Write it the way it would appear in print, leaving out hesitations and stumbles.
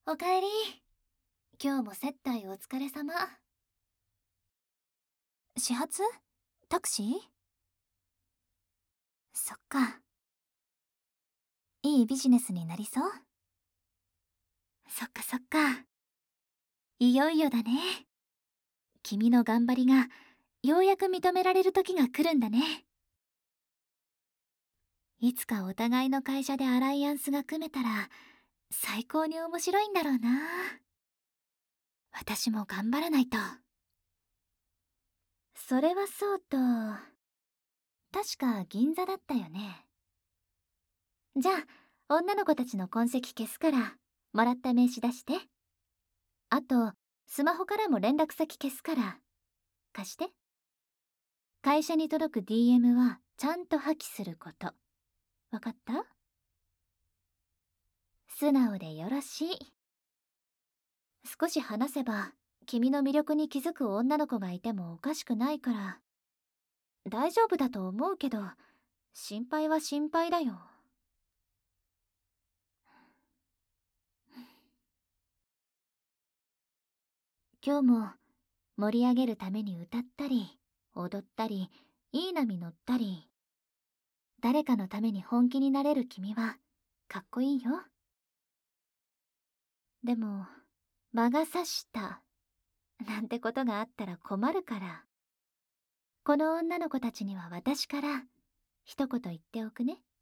おかえり。今日も接待お疲れ様。始発？タクシー？そっか。いいビジネスになりそう？そっかそっか。いよいよだね。君の頑張りがようやく認められる時が来るんだね。いつかお互いの会社でアライアンスが組めたら最高に面白いんだろうな。私も頑張らないと。それはそうと、確か銀座だったよね。じゃあ女の子たちの痕跡消すからもらった名刺出して。あとスマホからも連絡先消すから貸して。会社に届く DM はちゃんと破棄すること。わかった？素直でよろしい。少し話せば君の魅力に気づく女の子がいてもおかしくないから大丈夫だと思うけど、心配は心配だよ。今日も盛り上げるために歌ったり踊ったりいい波乗ったり、誰かのために本気になれる君はかっこいいよ。でも魔が差したなんてことがあったら困るから、この女の子たちには私から一言言っておくね。